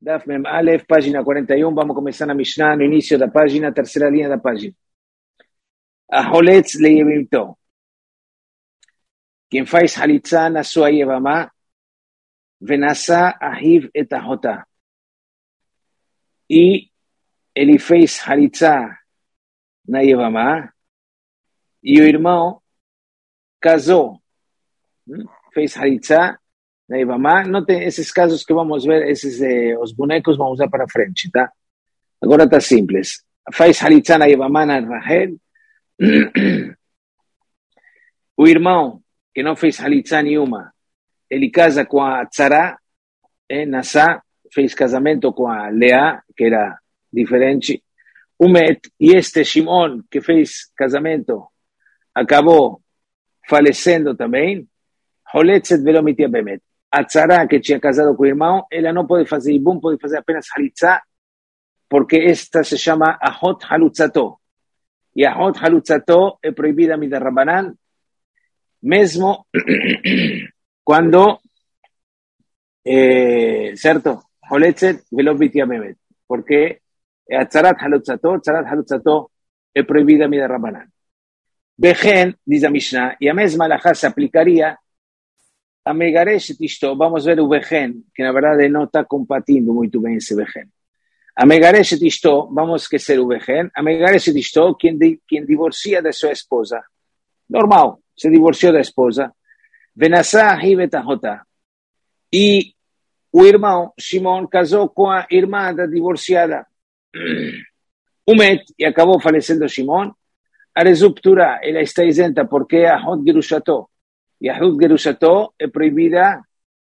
Daf Mem Aleph, página 41, vamos começar na Mishnah, no início da página, terceira linha da página. Aholetz leyevimto. Quem faz halitzá na sua yevamá, venasa ahiv et ahotá. E ele fez halitzá na yevamá, e o irmão casou, fez halitzá na yevamá. Não tem esses casos que vamos ver, os bonecos vamos usar para frente, tá? Agora tá simples. Faz halitzá na yevamá na Rahel. O irmão que não fez halitzá nenhuma, ele casa com a Tzara, Nassá, fez casamento com a Leá, que era diferente. Umet, e este Shimon, que fez casamento, acabou falecendo também. Holetzet velo mitia bemet. A Tzara, que tinha casado com o irmão, ela não pode fazer ibum, pode fazer apenas halitzá, porque esta se chama Ahot Halutzato. E Ahot Halutzato é proibida mida Rabbanan, mesmo quando, certo? Holetzet velo mitia bemet. Porque a Tzarat Halutzato é proibida mida Rabbanan. Bechen, diz a Mishnah, e a mesma alahá se aplicaria a Megaresh et Ishto. Vamos ver o Bechen, que na verdade não está compatindo muito bem esse Bechen. A Megaresh et Ishto, vamos esquecer o Bechen. A Megaresh et Ishto, quem divorcia da sua esposa. Normal, se divorciou da esposa. Venasá ahiv et ahotá. E o irmão, Shimon, casou com a irmã da divorciada. Umet, e acabou falecendo Shimon. A resuptura, ela está isenta porque é Ahot Gerushato. E Ahot Gerushato é proibida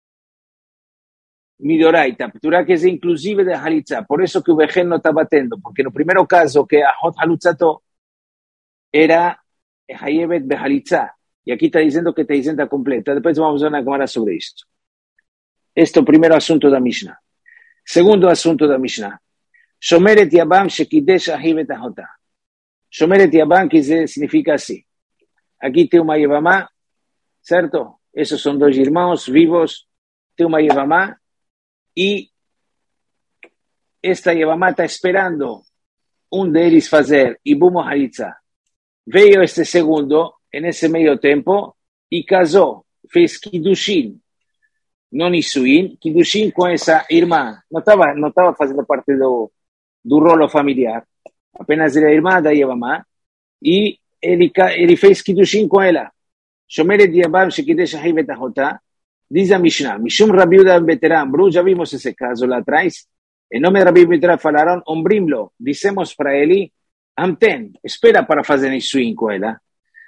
midoraita, ptura que é inclusive de halitzá. Por isso que o Bechen não está batendo, porque no primeiro caso, que é Ahot Halutzato, era Hayevet Behalitzá. E aqui está dizendo que está isenta completa. Depois vamos ver na Gemara sobre isto. Este é o primeiro assunto da Mishnah. Segundo assunto da Mishnah. Shomeret Yabam Shekidesh Ahivet Ahotá. Shomeret Yabam, que significa assim. Aqui tem uma Yevamá, certo? Esses são dois irmãos vivos. Tem uma Yevamá. E esta Yevamá está esperando um deles fazer Ibum Halitza. Veio este segundo, nesse meio tempo, e casou. Fez Kiddushin. Não Nisuin. Kiddushin com essa irmã. Não estava fazendo parte do rolo familiar. Apenas era a irmã da Yevamá. E ele fez Kiddushin com ela. Shomeret Yabam Shekidesh Ahiv et Ahotá. Diz a Mishnah, Mishum Rabi Yehuda Beteram, já vimos esse caso lá atrás. Em nome de Rabi Beteram falaram, ombrimlo, dissemos para ele, amten, espera para fazer isso com ela.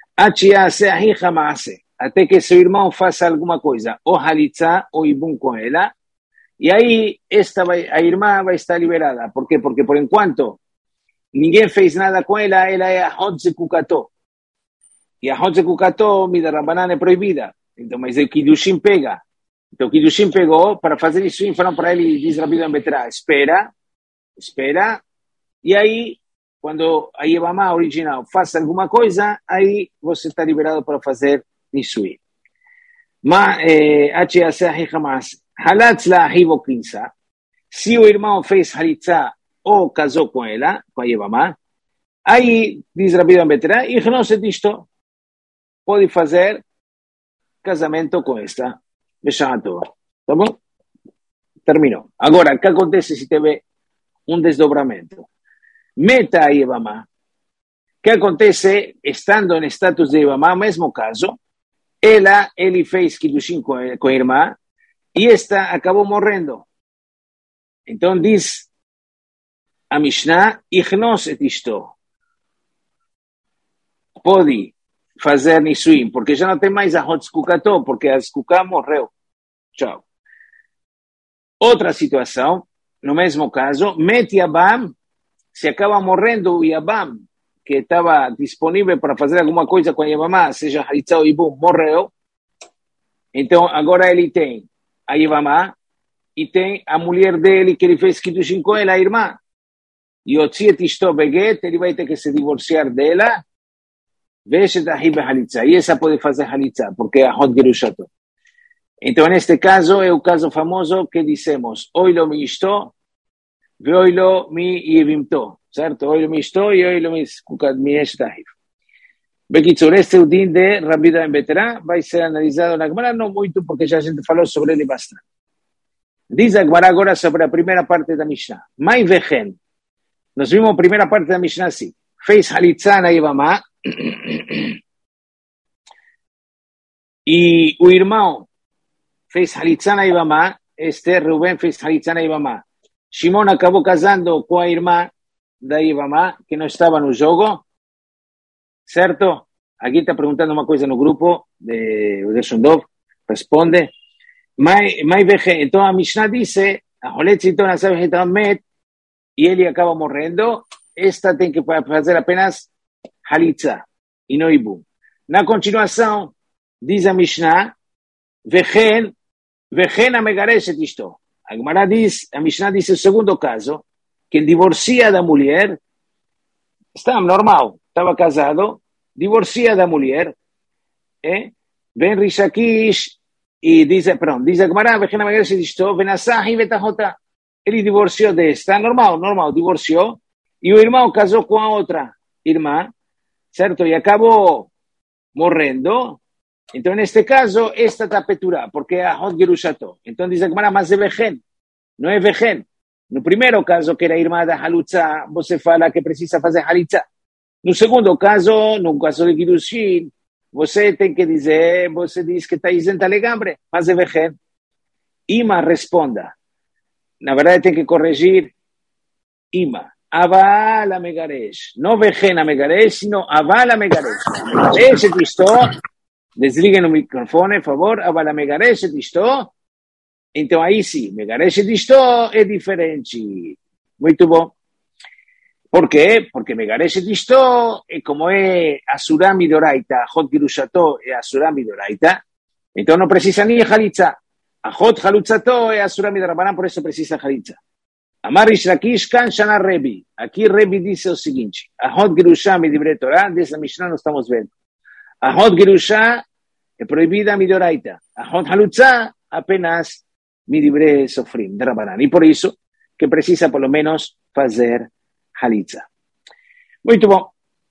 Até que seu irmão faça alguma coisa, ou halitzá, ou ibum com ela. E aí, a irmã vai estar liberada. Por quê? Porque por enquanto, ninguém fez nada com ela, ela é a Hodze Kukato. E a Hodze Kukato, mida Rabbanan, é proibida. Então, mas o Kiddushin pega. Então, o Kiddushin pegou para fazer isso e falaram para ele, diz Rabi Yehuda Beterá, espera. E aí, quando a Yevamá original faça alguma coisa, aí você está liberado para fazer isso. Mas, se o irmão fez halitzá ou casou com ela, com a Yevamá, aí, diz Rabi Yehuda Beterá, e não se disto, pode fazer casamento com esta. Tá bom? Terminou. Agora, o que acontece se teve um desdobramento? Meta a Yevamá. O que acontece estando em status de Yevamá, mesmo caso, ele fez Kiddushin com a irmã e esta acabou morrendo. Então diz a Mishnah, Ichnos et Ishto. Pode fazer Nisuim, porque já não tem mais a Hotskukató, porque a Skuká morreu. Tchau. Outra situação, no mesmo caso, Met Yabam, se acaba morrendo o Yabam, que estava disponível para fazer alguma coisa com a Yevamá, seja Halitzá ou Ibum, morreu. Então, agora ele tem a Yevamá e tem a mulher dele, que ele fez Kiddushin com ela, a irmã. E o Tziet Ishto Beget, ele vai ter que se divorciar dela. Veja da Halitzá. E essa pode fazer Halitzá, porque é a Hot Gerushato. Então, neste caso, é o caso famoso que dizemos, oilo mi ishto, veoilo mi yevimto, certo? Oilo mi ishto e oilo mi eshtahif. Bekitsur, este é o din de Rabbi Yehuda ben Beterá, vai ser analisado na Gemara, não muito, porque já a gente falou sobre ele bastante. Diz a Gemara agora sobre a primeira parte da Mishnah. Mai vechen. Nós vimos a primeira parte da Mishnah assim. Fez halitzá na Ibamá, e o irmão fez halitzá na Ibamá, Reuben fez halitzá na Ibamá. Shimon acabou casando com a irmã da Ibamá, que não estava no jogo, certo? Aqui está perguntando uma coisa no grupo de Shundov, responde. Mai vechen. Então a Mishnah disse, a Holetzito na Met, e ele acaba morrendo, esta tem que fazer apenas halitzá, e não ibum. Na continuação, diz a Mishnah, vechen a megareshet isto. A Gemara diz, a Mishnah diz o segundo caso, que divorcia da mulher, está normal, estava casado, divorcia da mulher, vem Rishakish, e diz a Gemara, vechen a megareshet isto, venasahi vetahota. Ele divorciou desta, normal, divorciou, e o irmão casou com a outra irmã, certo? E acabou morrendo. Então, neste caso, esta está peturá, porque é a Hot Gerushato. Então, diz a Gemara, mas é vechen, não é vechen. No primeiro caso, que era a irmã da Halutza, você fala que precisa fazer Halitza. No segundo caso, no caso de Girushin, você tem que dizer, você diz que está isenta legambre, mas é vechen. Ima responda. Na verdade, tem que corrigir Ima. Avala megaresh. Não vejena megaresh, sino avala megaresh. Megaresh et isto. Desliguem o microfone, por favor. Avala megaresh et isto. Então, aí sim, megaresh et isto é diferente. Muito bom. Por quê? Porque megaresh et isto é como é Asura Midoraita, Hot Girushato é Asura Midoraita. Então, não precisa nem Halitza. A Hot Halutzato é Asura Midrabanan, por isso precisa Halitza. Amar Rish Lakish kan Shana Rebi. Aqui Rebi diz o seguinte, a Hot Gerusha Midivre Torah, dessa Mishnah nós estamos vendo. A Hot Gerusha é proibida Midoraita. A Hot Halutza apenas Midivre Sofrim, de Rabanan. E por isso que precisa pelo menos fazer Halitza. Muito bom.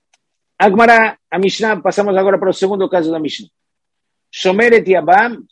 Agmará, a Mishnah, passamos agora para o segundo caso da Mishnah. Shomeret Yabam,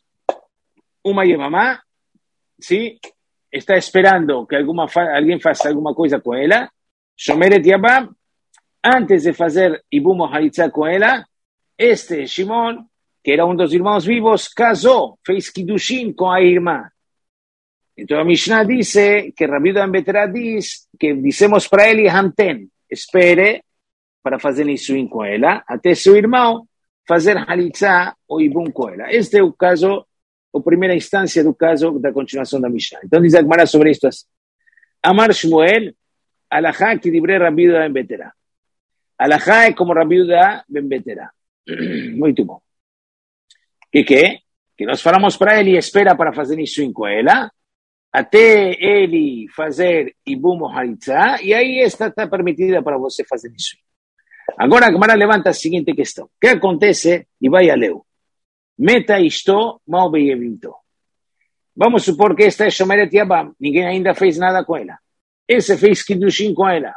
uma Yemamá, sim, está esperando que alguém faça alguma coisa com ela. Shomeret Yabam, antes de fazer Ibum Halitza com ela, este Shimon, que era um dos irmãos vivos, casou, fez Kiddushin com a irmã. Então a Mishnah diz que Rabbi Yehuda ben Beterá diz que dissemos para ele, Hamten, espere para fazer Nisuin com ela, até seu irmão fazer Halitza ou Ibum com ela. Este é o caso, a primeira instância do caso da continuação da Mishnah. Então diz a Gemara sobre isto assim. Amar Shmuel, alahá que dibre Rabbi Yehuda ben Beterá. Alahá é como Rabbi Yehuda ben Beterá. Muito bom. Que nós falamos para ele, espera para fazer Nisuin com ela, até ele fazer Ibum Halitza, e aí esta está permitida para você fazer Nisuin. Agora a Gemara levanta a seguinte questão. O que acontece? E vai a leu. Meta isto, mal beyevinto. Vamos supor que esta é Shomeret Yabam. Ninguém ainda fez nada com ela. Esse fez Kiddushin com ela.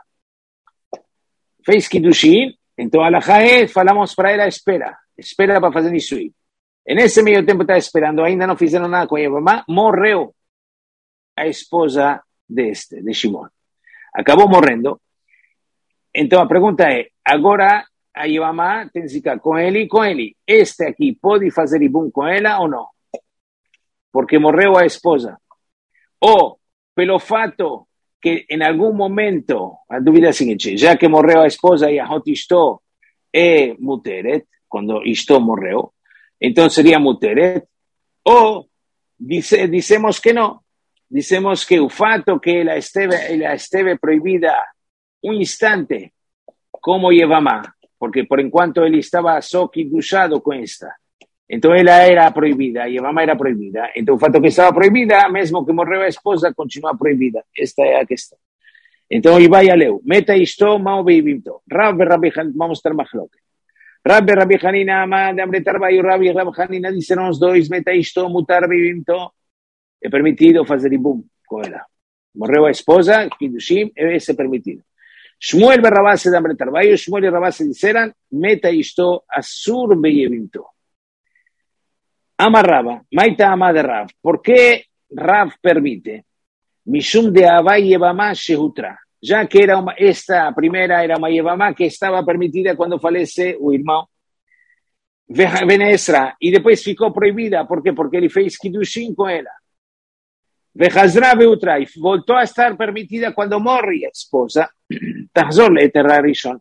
Fez Kiddushin, então a Alahá falamos para ela, espera para fazer Nisuin. E nesse meio tempo está esperando, ainda não fizeram nada com Yabamá, morreu a esposa de Shimon. Acabou morrendo. Então a pergunta é, agora a Yevamá tem que ficar com ele e com ele. Este aqui pode fazer Ibum com ela ou não? Porque morreu a esposa. Ou pelo fato que em algum momento, a dúvida é a seguinte, já que morreu a esposa e a Hot Ishto é Muteret, quando Ishto morreu, então seria Muteret. Ou dizemos que não. Dizemos que o fato que ela esteve proibida um instante, como Yevamá, porque por enquanto ele estava só kiddushado com esta. Então ela era proibida, Yevamá era proibida. Então o fato que estava proibida, mesmo que morreu a esposa, continua proibida. Esta é a questão. Então, e vai a leu. Meta isto, mau beibimto. Rav Rabbi Han, vamos ter machloket. Rabbi Hanina ama de Amretarba e Rabbi Hanina disseram os dois, meta isto, mutar bibimto, é permitido fazer ibum com ela. Morreu a esposa, Kiddushim, é permitido. Shmuel e Rabase de Amretarba e Shmuel e Rabase disseram, meta isto, asur beyevimto. Ama Raba, maita ama de Rav. ¿Por qué Rav permite? Mishum de Abba Yevamá Shehutra. Ya que esta primera era uma Yevamá que estava permitida quando falece o irmão Benesra. E depois ficou proibida. ¿Por quê? Porque ele fez Kiddushim com ela. Vehazra Beutra. E voltou a estar permitida quando morre a esposa. Tahzor Leter Rishon.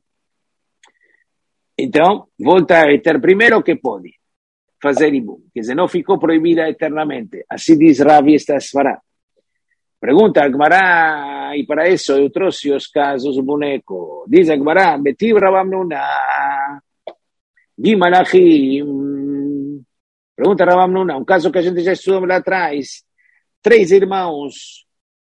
Então, volta a ter primeiro que pode fazer ibum. Quer dizer, não ficou proibida eternamente. Assim diz Rav esta Sfará. Pregunta Agmará, y para eso yo trouxe os casos boneco. Dice Agmará, Betiv Rabamnuna, Gimalachim. Pregunta Rabamnuna, um caso que a gente já estudou lá atrás. 3 irmãos,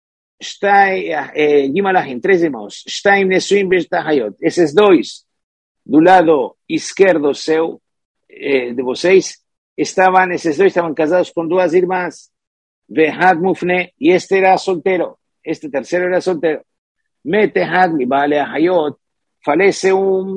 Gimalachim, 3 irmãos, Shtaim Nesuim Beshtahayot. Esses 2, do lado esquerdo seu, de vocês, esses 2 estavam casados com 2 irmãs. Vehad Mufne, y este era soltero, este tercero era soltero. Mete Hadmi, vale a Hayot, falece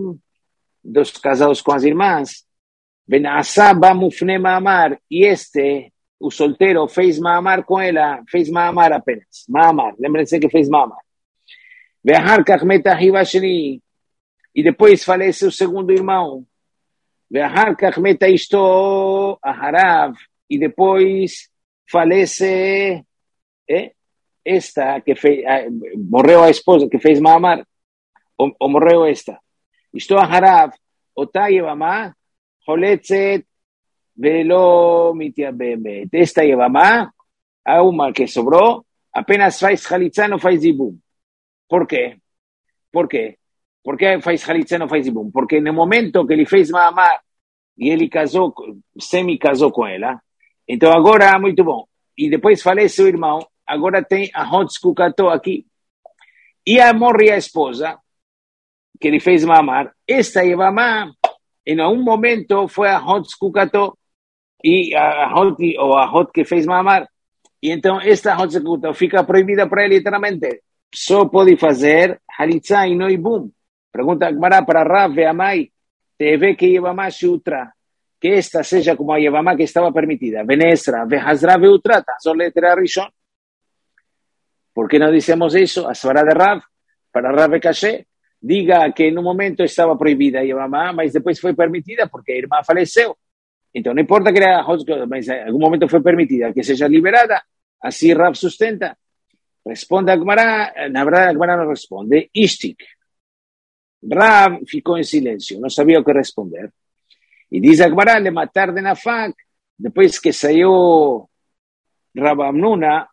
dos casados con las irmãs. Benasa ba Mufne Maamar, y este, o soltero, fez Maamar con ella, fez Maamar apenas. Maamar, lembrense que fez Maamar. Vehar Kachmeta Hivashni, y después falece o segundo irmão. Vehar Kachmeta Isto Aharav, y después falece esta que morreu a esposa que fez Maamar, o morreu esta. Isto Aharav, אותה יבמה חולצת ולא מתייבמת. Esta יבמה, uma que sobrou, apenas faz חליצה, no faz zibum. ¿Por qué? ¿Por qué? ¿Por qué faz חליצה, no faz zibum? Porque no momento que ele fez Maamar e ele casou, semi-casou com ela, então agora, muito bom. E depois falece o irmão, agora tem a Hotskukató aqui. E a morre a esposa, que ele fez Maamar. Esta Yevamá, em algum momento, foi a Hotskukató, e a Hot que fez Maamar. E então, esta Hotskukató fica proibida para ele eternamente. Só pode fazer Halitzá e não Ibum. Pergunta Agmará para Rav e Amai, teve que Yevamá Shutra, que esta seja como a Yevamá que estava permitida. Benesra, Vehazra, Veutra, Tahzor Leter Rishon. ¿Por qué no decimos eso? A Sfará de Rav, para Rav Caché, diga que en un momento estaba prohibida a Yevamá, mas depois foi permitida porque a irmã faleceu. Então, não importa que era mas em algum momento foi permitida, que seja liberada. Assim Rav sustenta. Responde a Agmará, na verdade a Agmará não responde. Ishtik. Rav ficou em silêncio, não sabia o que responder. E diz Agmará, le matar de Nafak, depois que saiu Rav Amnuna,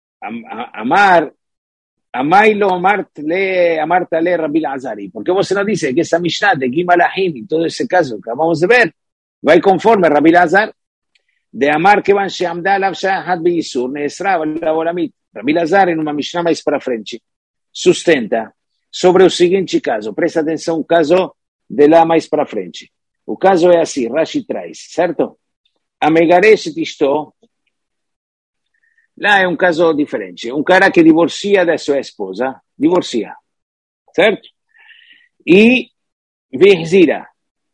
Amailo Amartale Rabbi Lazari. ¿Por qué vos no dice que esa Mishnah de Gimalahim y todo ese caso que acabamos de ver va conforme Rabbi Lazar de Amar que van Sheamda Alav Shahad Beisur Neesra Olamit? Rabbi Lazar en una Mishnah mais para frente sustenta sobre o seguinte caso. Presta atenção, o caso de lá mais para frente. O caso é assim, Rashi traz, certo? Amegaresh Tishto. Lá é um caso diferente. Um cara que divorcia da sua esposa, divorcia, certo? E vehzira.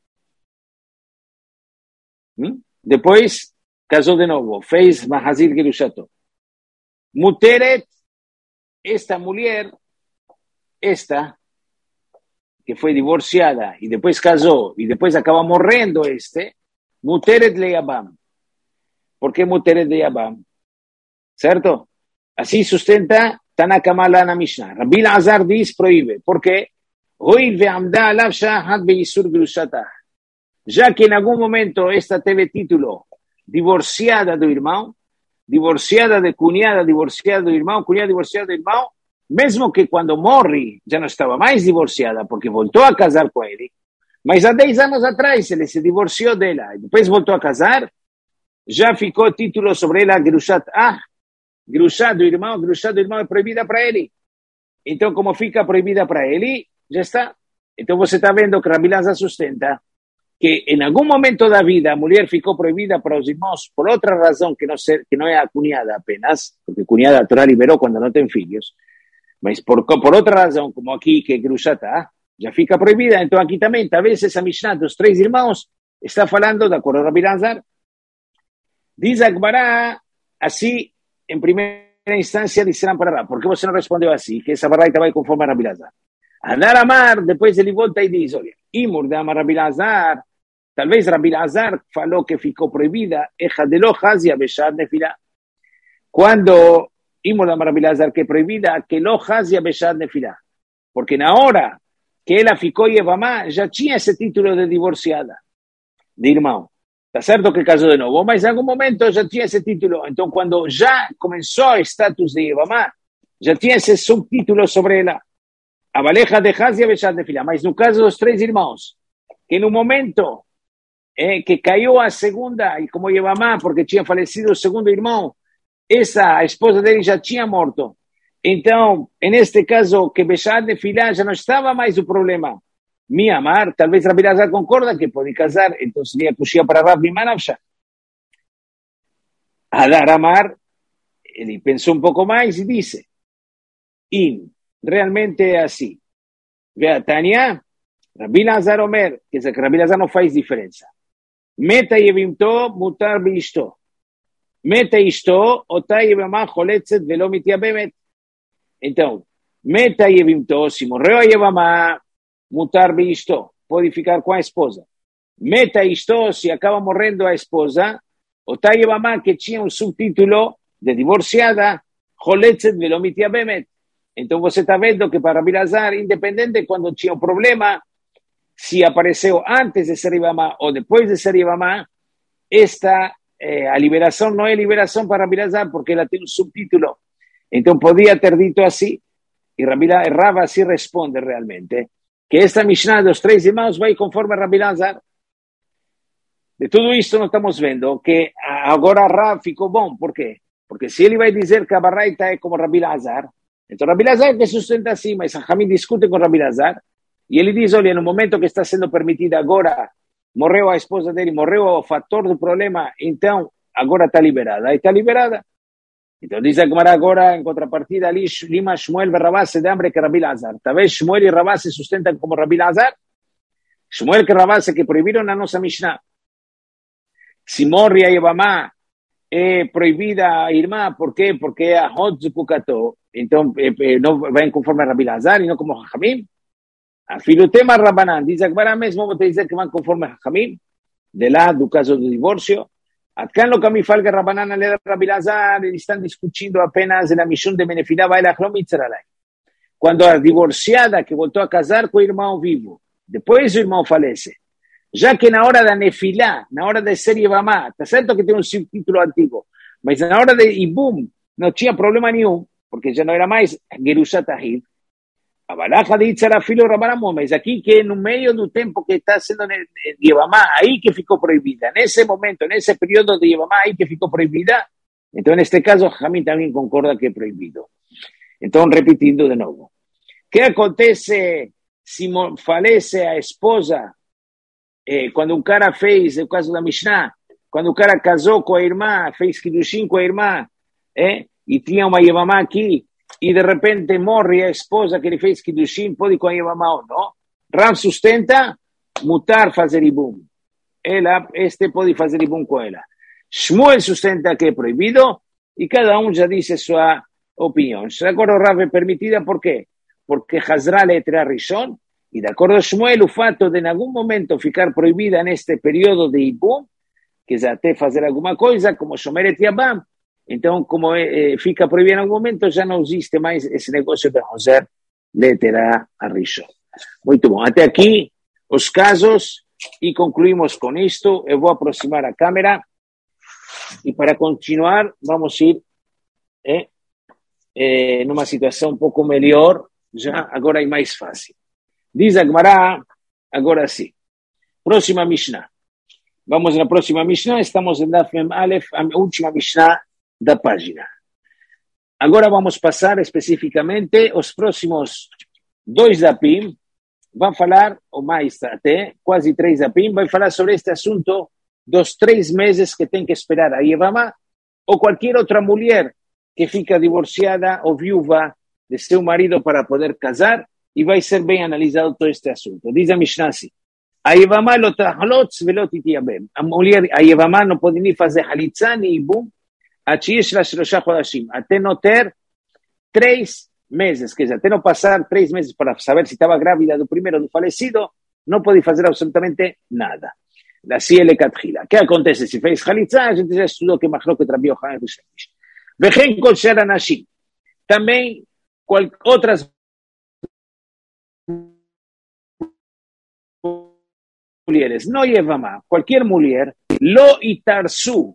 Depois casou de novo, fez mahazir gerushato. Muteret, esta mulher, esta que foi divorciada e depois casou e depois acaba morrendo Muteret leyabam. ¿Por que Muteret leyabam? ¿Certo? Así sustenta Tanakama na Mishnah. Rabbi Lazar diz proíbe. ¿Por qué? Ya que en algún momento esta teve título divorciada do irmão, divorciada de cunhada, divorciada do irmão, cunhada divorciada do irmão, mesmo que quando morre já não estava mais divorciada, porque voltou a casar com ele, mas há 10 anos atrás ele se divorciou dela, e depois voltou a casar, já ficou título sobre ela, Gerushat Gerushat do irmão é proibida para ele. Então, como fica proibida para ele, já está. Então, você está vendo que Rabbi Lazar sustenta que em algum momento da vida a mulher ficou proibida para os irmãos por outra razão que não é a cunhada apenas, porque cunhada a Torá liberou quando não tem filhos, mas por outra razão, como aqui que Grushatá, já fica proibida. Então aqui também, talvez essa Mishnah dos 3 irmãos está falando, de acordo com Rabi Lazar, diz a Gemara, assim, em primeira instância, disseram para Rabi, por que você não respondeu assim? Que essa baraita vai conforme a Rabi Lazar. Adar Amar, depois ele volta e diz, olha, Imur de Amar Rabi Lazar, talvez Rabi Lazar falou que ficou proibida, Eja de lo Hazia Beshad Nefilá. Quando Imur de Amar Rabi Lazar que é proibida, que lo Hazia Beshad Nefilá. Porque na hora que ela ficou Yevamá, já tinha esse título de divorciada, de irmão. Está certo que casou de novo, mas em algum momento já tinha esse título. Então, quando já começou o status de Yevamá, já tinha esse subtítulo sobre ela. A Baleja de Hazia Beshad Nefilá. Mas no caso dos 3 irmãos, que no momento que caiu a segunda, e como Yevamá, porque tinha falecido o segundo irmão, a esposa dele já tinha morto. Então, neste caso, que Beshad Nefilá já não estava mais o problema. Mi Amar, talvez Rabi Lazar concorda que pode casar, então seria Kushia para Rabi Manavsha. Adar Amar, ele pensou um pouco mais e disse, realmente é assim. Vê a Tânia, Rabi Lazar Omer, quer dizer que Rabi Lazar não faz diferença. Meta Yevimto, mutar Bishto. Meta Ishto, Ota Yevamá, Choletzet, Velo Mitiabemet. Então, Meta Yevimto, se morreu a Yevamá, mutar Bishto, pode ficar com a esposa. Meta Ishto, se acaba morrendo a esposa, Ota Yevamá, que tinha um subtítulo de divorciada, Choletzet, Velo Mitiabemet. Então você está vendo que para Rabi Lazar, independente quando tinha um problema, se apareceu antes de ser Yevamá ou depois de ser Yevamá, a liberação não é liberação para Rabi Lazar, porque ela tem um subtítulo. Então podia ter dito assim, e Rava assim responde realmente, que esta Mishnah dos 3 irmãos vai conforme Rabi Lazar. De tudo isso nós estamos vendo que agora Rav ficou bom. Por quê? Porque se ele vai dizer que a Baraita é como Rabi Lazar, então Rabi Lazar que sustenta assim, mas Hamim discute com Rabi Lazar, e ele diz, olha, no momento que está sendo permitida agora, morreu a esposa dele, morreu o fator do problema, então agora está liberada. Aí está liberada. Então diz a Gemara agora, em contrapartida, ali, Lima, Shmuel e Rabá se de hambre que Rabi Lazar. Talvez Shmuel e Rabá se sustentan como Rabi Lazar. Shmuel e Rabá se que proibiram na nossa Mishnah. Se morre a Yevamá, é proibida a irmã, por quê? Porque é a Hot Zupukato. Então, não vai conforme a Rabi Lazar e não como Hamim. A filotema Rabanan, diz a Gemara mesmo, vou te dizer que vão conforme a Hamim, de lá do caso do divórcio. Acá no que falga Rabanan ale Rabi Lazar, eles estão discutindo apenas na Mishum de Menefilá, vai lá Chlomitzeralai. Quando a divorciada que voltou a casar com o irmão vivo, depois o irmão falece, já que na hora da Nefilá, na hora de ser Yevamá, está certo que tem um subtítulo antigo, mas na hora de Ibum não tinha problema nenhum, porque já não era mais Gerushat Ahid. A balaja de Itzara Filo Rabanamon, mas aqui que no meio do tempo que está sendo Yevamá, aí que ficou proibida. Nesse momento, nesse período de Yevamá, aí que ficou proibida. Então, neste caso, Hamim também concorda que é proibido. Então, repetindo de novo. O que acontece se falece a esposa, quando um cara fez, no caso da Mishnah, quando o cara casou com a irmã, fez Kiddushin com a irmã, e tinha uma Yevamá aqui, e de repente morre a esposa que ele fez Kiddushin, pode com a Yevamá ou não? Rav sustenta, mutar fazer Ibum. Este pode fazer Ibum com ela. Shmuel sustenta que é proibido, e cada um já disse sua opinião. De acordo, Rav é permitida, por quê? Porque Hazra letra Rishon, e de acordo a Shmuel, o fato de em algum momento ficar proibida neste período de Ibum, que já até fazer alguma coisa, como Shomeret Yabam, então, como fica proibido em algum momento, já não existe mais esse negócio de fazer letra a Rishon. Muito bom. Até aqui os casos e concluímos com isto. Eu vou aproximar a câmera e para continuar vamos ir numa situação um pouco melhor, já agora é mais fácil. Diz a Gemara, agora sim. Próxima Mishnah. Vamos na próxima Mishnah, estamos em Daf Mem Aleph, a última Mishnah da página. Agora vamos passar especificamente os próximos 2 dapim, vai falar, ou mais até, quase 3 apim, vai falar sobre este assunto dos 3 meses que tem que esperar a Yevamá, ou qualquer outra mulher que fica divorciada ou viúva de seu marido para poder casar, e vai ser bem analisado todo este assunto. Diz a Mishnah assim, a Yevamá lo tachlotz velo titiabem. A mulher, a Yevamá não pode nem fazer halitza, nem ibum, até não ter 3 meses, quer dizer, até não passar 3 meses para saber se estava grávida do primeiro ou do falecido, não pode fazer absolutamente nada. Assim é lecatchila. O que acontece? Se fez halitza, a gente já estudou que Machloket Rabbi Yochanan e Shemish. Vechen kol sher anashim. Também outras mulheres, não Yevamá, qualquer mulher, lo itarsu,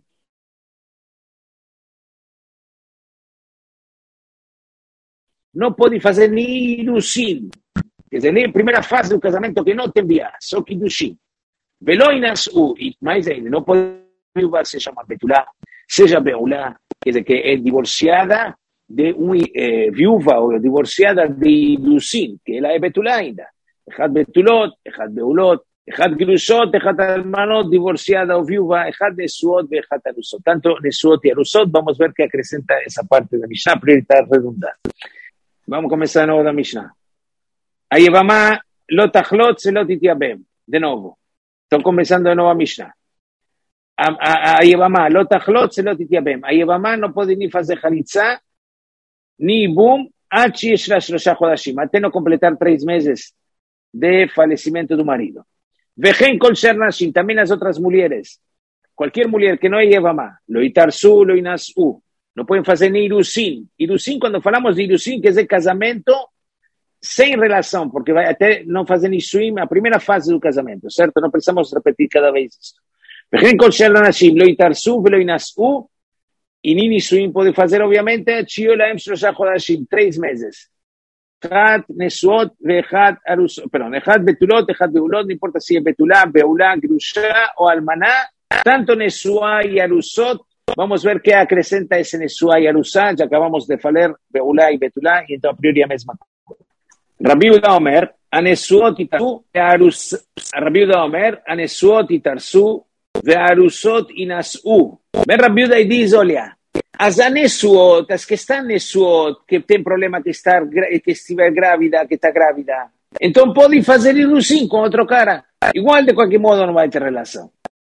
não pode fazer nem irusim, quer dizer, nem a primeira fase do casamento que não tem via, só que irusim. Velo inasu, e mais ainda, não pode se chama betulá, seja beulá, quer dizer, que é divorciada de viúva ou divorciada de irusim, que ela é betulá ainda. Echad betulot, echad beulot, echad grusot, echad almanot, divorciada ou viúva, echad nesuot, echad arusot. Tanto nesuot e arusot, vamos ver que acrescenta essa parte da Mishnah para ele estar redundante. Vamos começar de novo da Mishnah. A Yevamá lo tachlot se lo titiabem. De novo. Estou começando de novo a Mishnah. A Yevamá lo tachlot se lo titiabem. A Yevamá não pode nem fazer halitza, nem ibum, até não completar 3 meses de falecimento do marido. Vechen kol sher nashim, também as outras mulheres. Qualquer mulher que não é Yevamá, lo itarsu, lo inasu, não podem fazer nem irusim. Irusim, quando falamos de irusim, quer dizer casamento sem relação, porque vai até não fazer nisuim a primeira fase do casamento, certo? Não precisamos repetir cada vez isso. Vechen kol sher nashim, lo itarsu, lo inasu, e nem nisuim pode fazer, obviamente, tshio laem shlosha chodashim, 3 meses. Echad nesuot veechad arusot, perdón, echad betulot, echad beulot, no importa si es betulá, beulá, grusha o almaná, tanto nesuá y arusot. Vamos a ver qué acrescenta ese nesuá y arusá, ya acabamos de falar beulá y betulá, y entonces a priori a mesma cosa. Rabbi Yehuda Omer, a nesuot y tarsu, Rabbi Yehuda Omer, a nesuot y tarsu, ve arusot y nas'u. Ven Rabbi Yehuda y dice, olha, as anesuot, as que estão nesuot, que tem problema que estiver grávida, que está grávida, então pode fazer irusim com outro cara. Igual, de qualquer modo, não vai ter relação.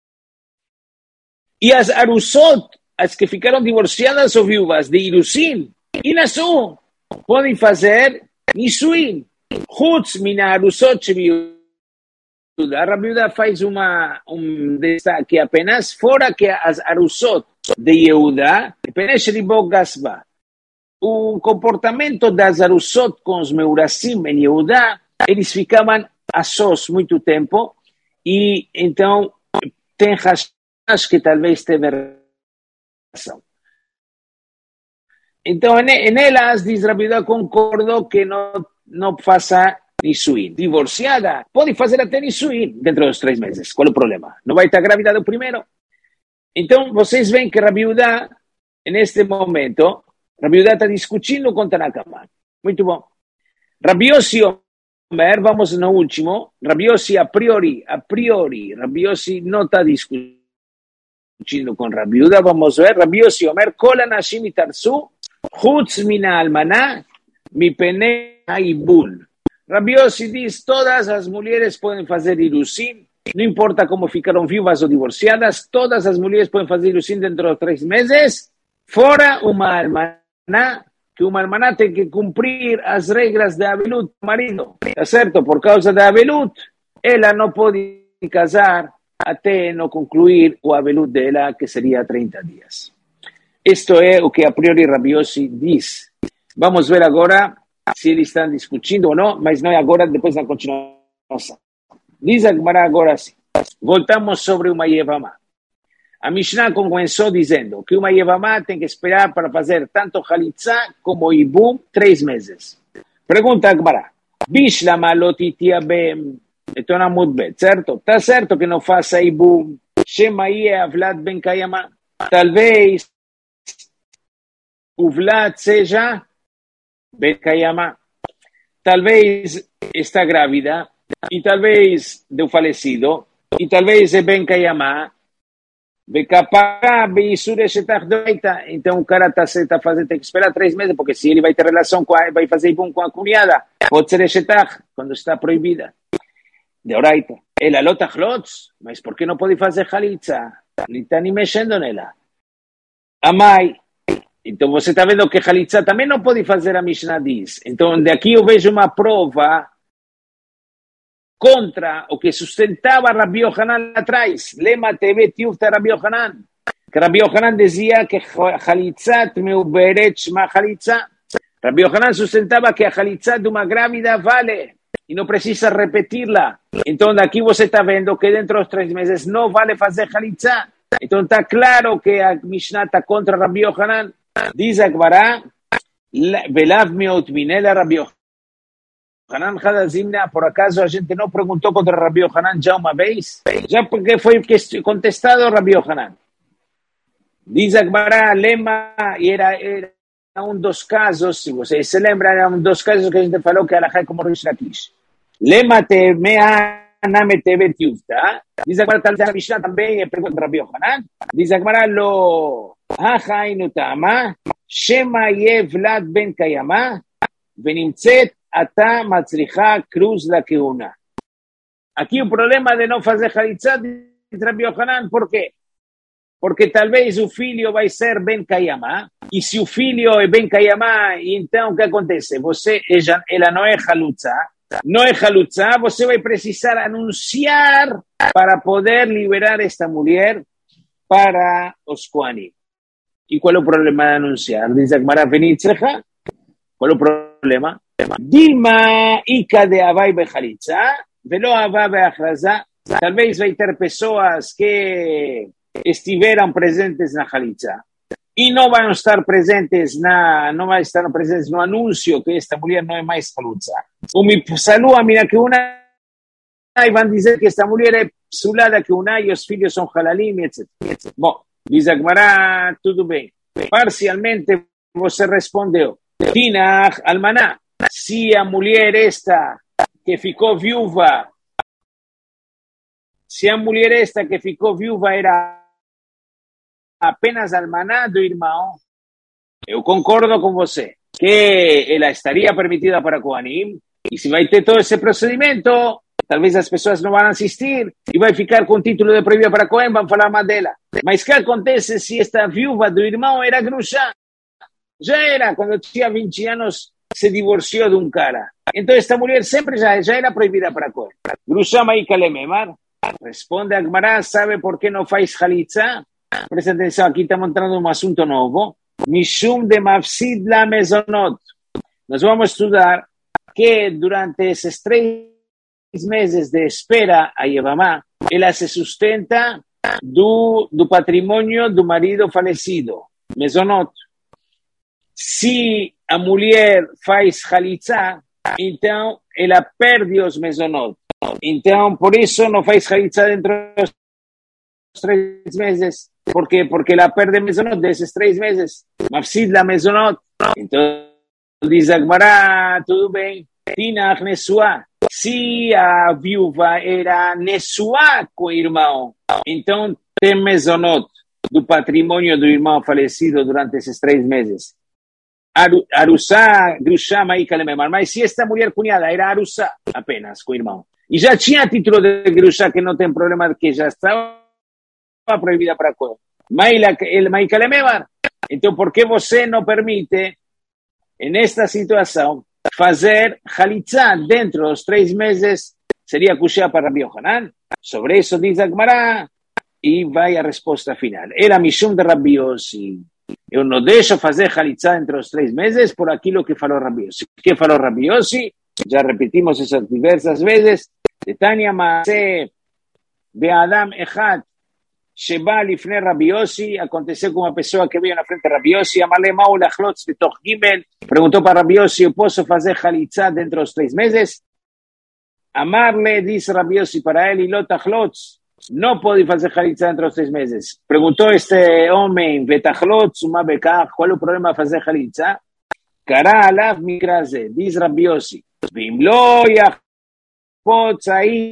E as arusot, as que ficaram divorciadas ou viúvas de irusim, e nasu, podem fazer nisuim. Chutz mina arusot sheviúda. A Rabbi Yehuda faz destaque apenas fora que as arusot de Yehuda, o comportamento das arusot com os meurasim em Yehuda, eles ficavam a sós muito tempo, e então tem rastas que talvez teve razão. Então, nelas, diz Rabbi Yehuda, concordou que não faça nisuim. Divorciada, pode fazer até nisuim dentro dos 3 meses. Qual é o problema? Não vai estar grávida do primeiro? Então, vocês veem que Rabbi Yehuda, neste momento, Rabbi Yehuda está discutindo com Tanakama. Muito bom. Rabbi Yossi Omer, vamos no último. Rabbi Yossi, a priori, Rabbi Yossi não está discutindo com Rabbi Yehuda. Vamos ver. Rabbi Yossi Omer, kol anashim itarsu, chutz mina almaná, mipene haibul. Rabbi Yossi diz, todas as mulheres podem fazer irusim, não importa como ficaram viúvas ou divorciadas, todas as mulheres podem fazer irusim dentro de 3 meses, fora uma almaná, que uma almaná tem que cumprir as regras de Avelut do marido, tá certo? Por causa da Avelut, ela não pode casar até não concluir o Avelut dela, que seria 30 dias. Isto é o que a priori Rabbi Yossi diz. Vamos ver agora se eles estão discutindo ou não, mas não é agora, depois da continuação. Diz a Gemara agora assim. Voltamos sobre uma Yevamá. A Mishnah começou dizendo que uma Yevamá tem que esperar para fazer tanto Halitzá como Ibum 3 meses. Pergunta a Gemara. Bishlama lotitia bem. Então na Mudbet, certo? Está certo que não faça Ibum. Shema Yeh Avlad ben Kayama. Talvez o Vlad seja Ben Kayama. Talvez está grávida e talvez do falecido, e talvez é Ben Kayamá, então o cara tá fazendo, tem que esperar 3 meses, porque se ele vai ter relação vai fazer ibum com a cunhada, pode ser Eshetach, quando está proibida. De oraita. Ela lotachlotz, mas por que não pode fazer halitza? Ele está nem mexendo nela. Amai. Então você está vendo que halitza também não pode fazer, a Mishnah diz. Então daqui eu vejo uma prova contra o que sustentava Rabbi Yohanan lá atrás. Lema teve tiufta Rabbi Yohanan. Que Rabbi Yohanan dizia que halitzat meuberet shma halitza. Rabbi Yohanan sustentava que a halitza de uma grávida vale e não precisa repetirla. Então daqui você está vendo que dentro dos 3 meses não vale fazer halitza. Então está claro que a Mishnah está contra Rabbi Yohanan. Diz a Gemara, velav meot minela Rabbi Yohanan Hadazimna, por acaso a gente não perguntou contra Rabbi Yohanan já uma vez? Já porque foi contestado Rabbi Yohanan. Diz a Gemara, lema, e era um dos casos, se vocês se lembram, era um dos casos que a gente falou que a Alahá é como Rish Lakish. Lema te mea name te betiufta. Diz a Gemara, tal a Mishnah também é pergunta Rabbi Yohanan. Diz a Gemara, lo hachainu tama, shema yevlad ben kayama, venimtzet ata matzricha cruz la keuna. Aqui o problema de não fazer halitzá, diz Rabbi Yohanan, por quê? Porque talvez o filho vai ser Ben Kayamá, e se o filho é Ben Kayamá, então o que acontece? Ela não é halutza, você vai precisar anunciar para poder liberar esta mulher para os Kohanim. E qual é o problema de anunciar? Diz a Gemara, Venitzrecha, qual é o problema? Dilma ika de avai bechalitza, velo avai beachraza. Talvez vai ter pessoas que estiveram presentes na halitza e não vão estar presentes no anúncio que esta mulher não é mais halutza. O me salua mina que una e vão dizer que esta mulher é psulada que una e os filhos são halalim, etc. Bom, diz a Gemara, tudo bem. Parcialmente você respondeu. Tinach almaná. Se a mulher esta que ficou viúva, era apenas almaná do irmão, eu concordo com você, que ela estaria permitida para Kohanim, e se vai ter todo esse procedimento, talvez as pessoas não vão assistir, e vai ficar com título de proibida para Kohen, vão falar mal dela. Mas o que acontece se esta viúva do irmão era grusha? Já era, quando tinha 20 anos, se divorciou de um cara. Então esta mulher sempre já era proibida para Kohen. Grusha Maika Lememar. Responde a Gemara, sabe por que não faz halitza? Presta atenção, aqui estamos entrando em um assunto novo. Mishum de mafsid la mezonot. Nós vamos estudar que durante esses 3 meses de espera a Yevamá, ela se sustenta do patrimônio do marido falecido, mezonot. Se a mulher faz halitza, então ela perde os mezonot. Então, por isso não faz halitza dentro dos 3 meses. ¿Por quê? Porque ela perde mezonot desses 3 meses. Mafsid la mezonot. Então, diz a Gemara, tudo bem. Tinach nesuá. Se a viúva era nesuá com o irmão, então tem mezonot do patrimônio do irmão falecido durante esses 3 meses. Arusá, Grushá, Maika Lememar. Mas se esta mulher cunhada era Arusá apenas com o irmão, e já tinha título de Grushá, que não tem problema, que já estava proibida para Kohen. Maika Lememar. Então, por que você não permite, nesta situação, fazer halitzá dentro dos 3 meses? Seria kushá para Rabbi Yohanan. Sobre isso diz a Gemara, e vai a resposta final. Era mishum de Rabbi Yossi. Eu não deixo fazer halitzá entre os 3 meses por aquilo que falou Rabbi Yossi. O que falou Rabbi Yossi? Já repetimos isso diversas vezes. Tanya Maaseh Be'adam Echad Sheba Lifnei Rabbi Yossi. Aconteceu com uma pessoa que veio na frente de Rabbi Yossi. Amalei Mau Lachlotz Betoch Gimel. Perguntou para Rabbi Yossi, eu posso fazer halitzá dentro dos 3 meses? Amarle, diz Rabbi Yossi para ele, Lot Achlotz. Não pode fazer halitzá dentro dos 3 meses. Perguntou este homem, Betachlotz, uma bekach, qual é o problema de fazer halitzá? Kara alav mikraze, diz Rabbi Yossi. Vim lo יחפוץ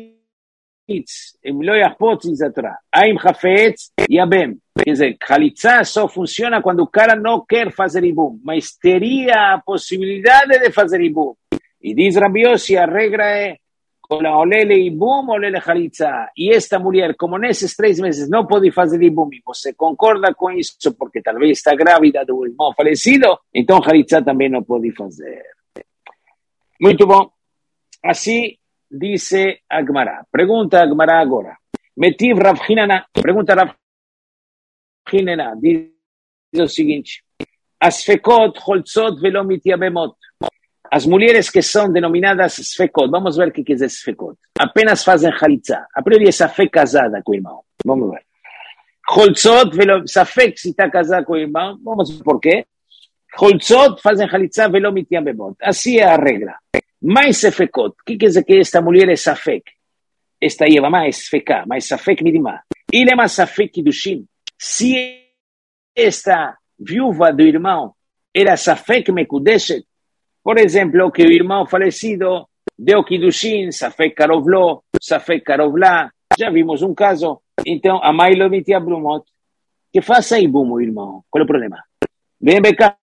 האיץ, אם לא יחפוץ יזתרה. האם חפץ יבם. Quer dizer, Khalitsa só funciona quando o cara não quer fazer ibum, mas teria a possibilidade de fazer ibum. E diz Rabi Yossi, a regra é olele ibum, olele Khalitsa. E esta mulher, como nesses 3 meses não pode fazer ibum, e você concorda com isso, porque talvez está grávida do irmão falecido, então Khalitsa também não pode fazer. Muito bom. Assim disse a Gemara. Pergunta a Gemara agora. Metiv Rav Hinana. Pergunta Rav Hinana. Diz o seguinte. As fekot holtzot velo mityabemot. As mulheres que são denominadas sfekot. Vamos ver o que é sfekot. Apenas fazem chalitza. A priori é safek casada com o irmão. Vamos ver. Holtzot velo... Safek se está casada com o irmão. Vamos ver por quê. Holtzot fazem chalitza velo mityabemot. Assim é a regra. Mais sefekot. O que quer dizer que esta mulher é safek? Esta Yevamá é sfeká, mas safek midimá. Ele é uma safek kiddushin. Se esta viúva do irmão era safek mekudeshet, por exemplo, que o irmão falecido deu kiddushin, safek karovlo, safek karovlá, já vimos um caso. Então, a mãe lo mitia brumot, que faça ibum o irmão. Qual é o problema? Vem becar,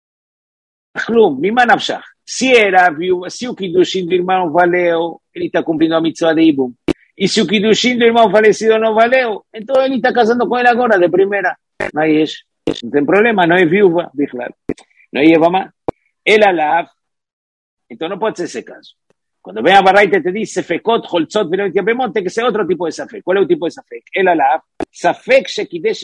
mima nafshach. Se o Kiddushin do irmão valeu, ele está cumprindo a mitzvah de Ibum. E se o Kiddushin do irmão falecido não valeu, então ele está casando com ele agora, de primeira. Não é isso. Não tem problema, não é viúva, claro. Não é Yevamá. Ele alav. Então não pode ser esse caso. Quando vem a Baraita e te diz Sefekot, Holtzot, Velot Yabemot, tem que ser outro tipo de Safek. Qual é o tipo de Safek? Ele alav. Safek shekidesh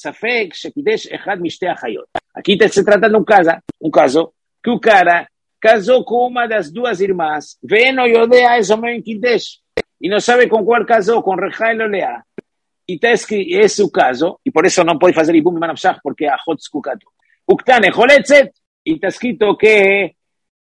echad mishtei achayot. Aqui se trata de um caso que o cara casou com uma das 2 irmãs, Veno Yodea es Omen Kidesh, e não sabe com qual casou, com Recha e Lolea. E está escrito, esse é o caso, e por isso não pode fazer Ibum Manavshach, porque é a Hotz Kukato. Uktan é Choletzet, e está escrito que é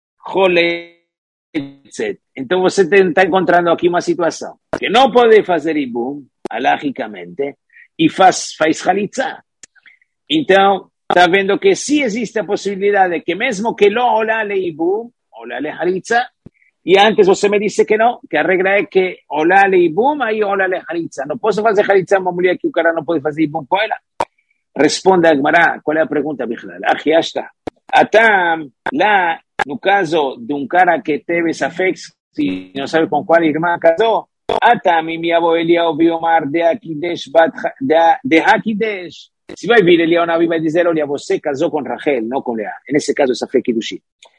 Choletzet. Então você está encontrando aqui uma situação, que não pode fazer Ibum, alagicamente, e faz Chalitza. Então, está vendo que sim existe a possibilidade de que mesmo que não olá le ibum, olá le halitza, e antes você me disse que não, que a regra é que olá le ibum, aí olá le halitza. Não posso fazer halitza uma mulher que o cara não pode fazer ibum com ela? Responde a Gemara, qual é a pergunta, Bichlal? Aqui está. Atam, lá, no caso de um cara que teve safex, se não sabe com qual irmã casou, Atam, e minha avó Eliyahu Biomar de Hakidesh, de Hakidesh. Se vai vir Eliyahu Navi vai dizer, olha, você casou com Rachel, não com Leá. Nesse caso, essa foi Kiddushin.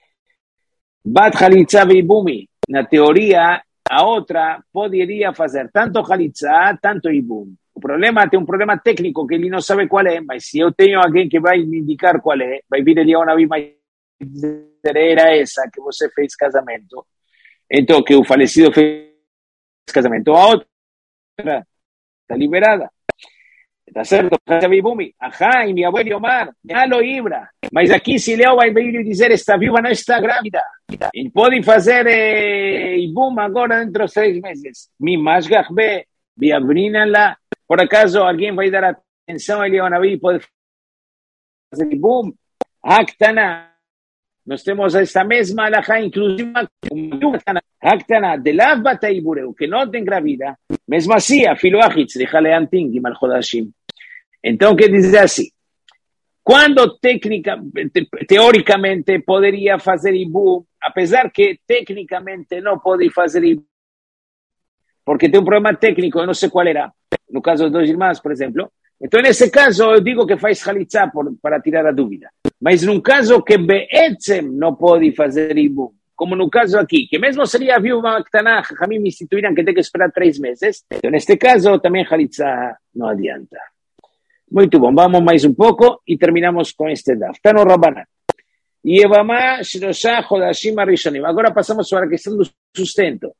Bat Chalitza Ibumi. Na teoria, a outra poderia fazer tanto Chalitza, tanto Ibum. O problema, tem um problema técnico que ele não sabe qual é, mas se eu tenho alguém que vai me indicar qual é, vai vir Eliyahu Navi vai dizer, era essa que você fez casamento. Então, que o falecido fez casamento. A outra está liberada. Está certo? Ajá, e minha avó Omar, já lo ibra. Mas aqui se Leo vai vir dizer, esta viúva não está grávida. E pode fazer ibum agora dentro dos 3 meses. Mi masgahbe, biabrina-la. Por acaso alguém vai dar atenção a Eliyahu Navi e pode fazer ibum? Haktana. Nós temos esta mesma alahá, inclusive Haktana, de lav bataibureu, que não tem gravida. Mesmo assim, a filoachitz, deixa-le anting, gimal chodashim. Então, quer dizer assim, quando teoricamente poderia fazer Ibum, apesar que tecnicamente não pode fazer Ibum, porque tem um problema técnico, eu não sei qual era, no caso dos 2 irmãos, por exemplo. Então, nesse caso, eu digo que faz Chalitza para tirar a dúvida. Mas num caso que Be'etzem não pode fazer Ibum, como no caso aqui, que mesmo seria viúva Ktaná, Jamim instituíram que tem que esperar 3 meses, então neste caso também Chalitza não adianta. Muito bom, vamos mais um pouco e terminamos com este daf. Está no Rabanan. Yevamá Shloshá Chodashim Arishonim. Agora passamos para a questão do sustento.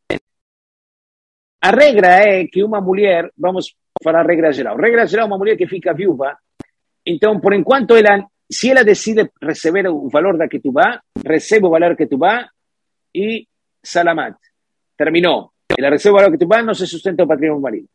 A regra é que uma mulher, vamos falar a regra geral. Regra geral, uma mulher que fica viúva, então, por enquanto, se ela decide receber o valor da ketubá, recebe o valor da ketubá e salamat. Terminou. Ela recebe o valor da ketubá, não se sustenta o patrimônio do marido.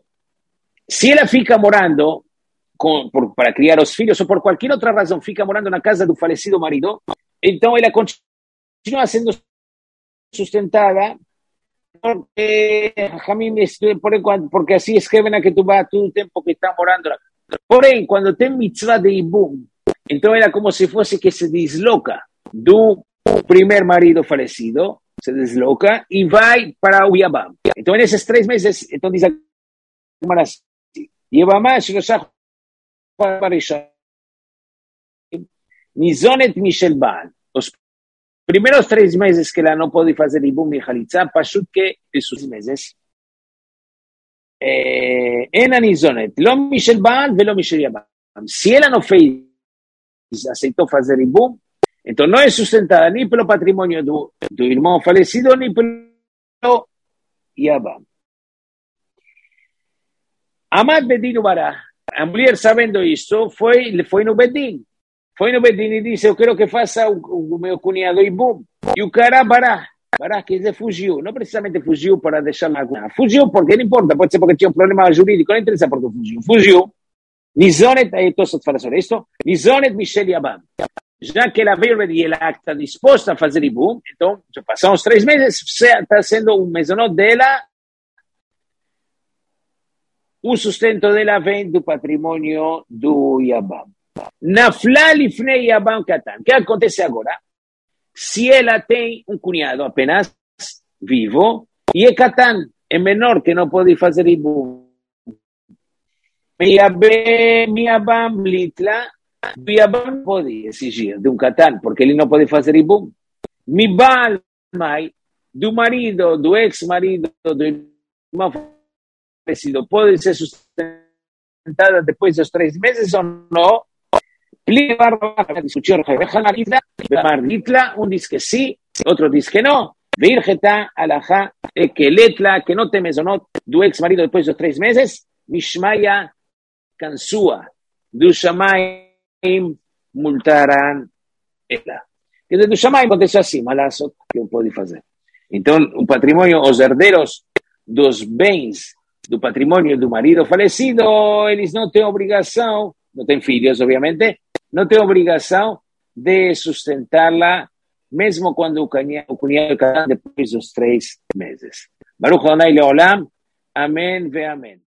Se ela fica morando para criar os filhos ou por qualquer outra razão fica morando na casa do falecido marido, então ela continua sendo sustentada porque porque así escreven a que tú vas todo el tiempo que está morando. Porém, cuando tem mitzvah de Ibum, entonces era como si fuese que se desloca do primer marido falecido, se desloca y va para Uyabam. Entonces, en esos 3 meses, entonces dice, lleva más, Nizonet Michel Baal. Los primeros 3 meses que ela não pode fazer Ibum e Halitza, pashut que esos meses, en Nizonet, lo Michel Baal, velo Michel Yabam. Se ela não fez, aceitou fazer Ibum, então não é sustentada nem pelo patrimônio do irmão falecido, nem pelo Yabam. Amad Bedin Ubará. A mulher, sabendo isso, foi no Bedin. Foi no Bedin e disse, eu quero que faça o meu cunhado Ibum. E o cara Bará, que ele fugiu. Não precisamente fugiu para deixar lá. Fugiu porque não importa, pode ser porque tinha um problema jurídico, não interessa porque fugiu. Fugiu. Nizonet, aí todos fala sobre isso, Nizonet Michel Yabam. Já que ela veio e ela está disposta a fazer Ibum, então, já passaram os 3 meses, está sendo o mesonot dela, o sustento dela vem do patrimônio do Yabam. Nafla lifnei Yabam Katan. O que acontece agora? Se ela tem um cunhado apenas vivo, e é Katan, é menor que não pode fazer Ibum. Yabam litla, Yabam pode exigir de um Katan, porque ele não pode fazer Ibum. Mibal mai, do marido, do ex-marido, do irmão falecido, pode ser sustentada depois dos 3 meses ou não? Discussão litla, um diz que sim, outro diz que não. Virgeta, alajá, que letla, que não tem mesonot do ex-marido depois dos 3 meses, Mishmaya Kansua, do Shamaim multarán ela. E do Shamaim acontece assim, malaço, que eu pode fazer. Então, o patrimônio, os herdeiros dos bens do patrimônio do marido falecido, eles não têm obrigação, não têm filhos, obviamente, não têm obrigação de sustentá-la, mesmo quando o cunhado casar depois dos 3 meses. Baruch Adonai Leolam, amém ve amém.